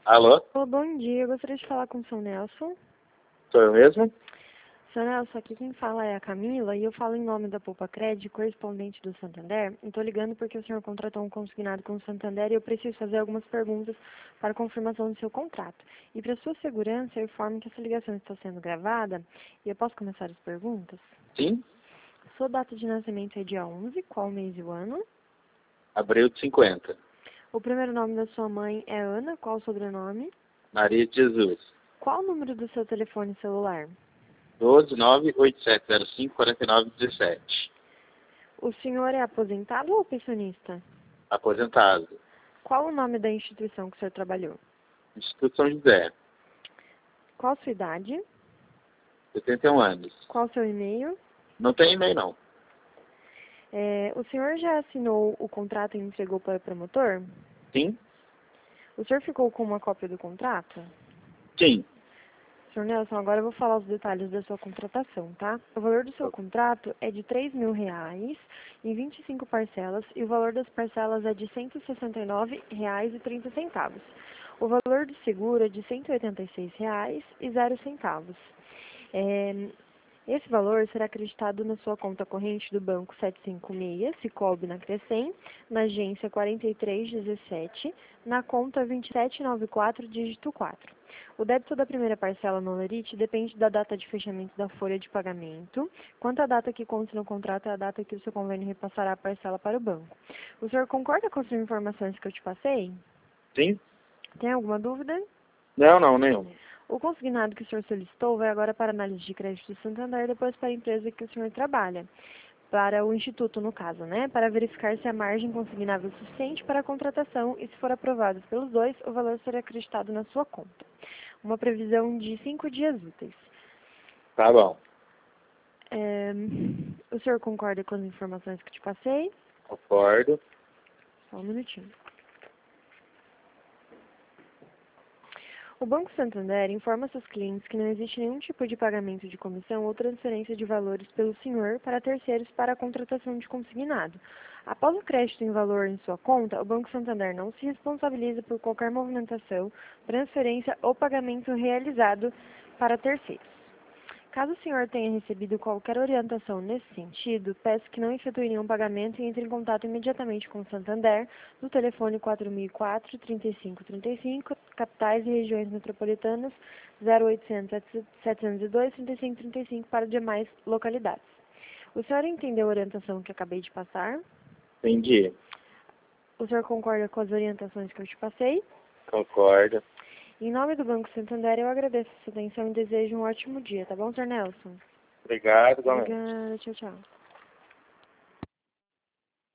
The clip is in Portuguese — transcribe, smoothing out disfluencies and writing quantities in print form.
Alô? Olá, bom dia. Eu gostaria de falar com o Sr. Nelson. Sou eu mesmo? Sr. Nelson, aqui quem fala é a Camila e eu falo em nome da Poupa Cred, correspondente do Santander. Estou ligando porque o senhor contratou um consignado com o Santander e eu preciso fazer algumas perguntas para confirmação do seu contrato. E para sua segurança, eu informo que essa ligação está sendo gravada e eu posso começar as perguntas? Sim. Sua data de nascimento é dia 11, qual mês e o ano? Abril de 50. O primeiro nome da sua mãe é Ana, qual o sobrenome? Maria de Jesus. Qual o número do seu telefone celular? 12987054917. O senhor é aposentado ou pensionista? Aposentado. Qual o nome da instituição que o senhor trabalhou? Instituto São José. Qual a sua idade? 71 anos. Qual o seu e-mail? Não tem e-mail, não. O senhor já assinou o contrato e entregou para o promotor? Sim? O senhor ficou com uma cópia do contrato? Sim. Senhor Nelson, agora eu vou falar os detalhes da sua contratação, tá? O valor do seu contrato é de R$ 3.000 em 25 parcelas e o valor das parcelas é de R$ 169,30. O valor do seguro é de R$ 186,00. Esse valor será acreditado na sua conta corrente do Banco 756, Cicobi na Crecem, na agência 4317, na conta 2794, dígito 4. O débito da primeira parcela no Lerite depende da data de fechamento da folha de pagamento. Quanto à data que consta no contrato, é a data que o seu convênio repassará a parcela para o banco. O senhor concorda com as informações que eu te passei? Sim? Tem alguma dúvida? Não, nenhum. O consignado que o senhor solicitou vai agora para a análise de crédito do Santander e depois para a empresa que o senhor trabalha. Para o instituto, no caso, né? Para verificar se a margem consignável é suficiente para a contratação e, se for aprovado pelos dois, o valor será acreditado na sua conta. Uma previsão de 5 dias úteis. Tá bom. O senhor concorda com as informações que eu te passei? Concordo. Só um minutinho. O Banco Santander informa seus clientes que não existe nenhum tipo de pagamento de comissão ou transferência de valores pelo senhor para terceiros para a contratação de consignado. Após o crédito em valor em sua conta, o Banco Santander não se responsabiliza por qualquer movimentação, transferência ou pagamento realizado para terceiros. Caso o senhor tenha recebido qualquer orientação nesse sentido, peço que não efetue nenhum pagamento e entre em contato imediatamente com o Santander no telefone 4004-3535, capitais e regiões metropolitanas 0800-702-3535 para demais localidades. O senhor entendeu a orientação que acabei de passar? Entendi. O senhor concorda com as orientações que eu te passei? Concordo. Em nome do Banco Santander, eu agradeço a sua atenção e desejo um ótimo dia, tá bom, Sr. Nelson? Obrigado, igualmente. Obrigada, tchau, tchau.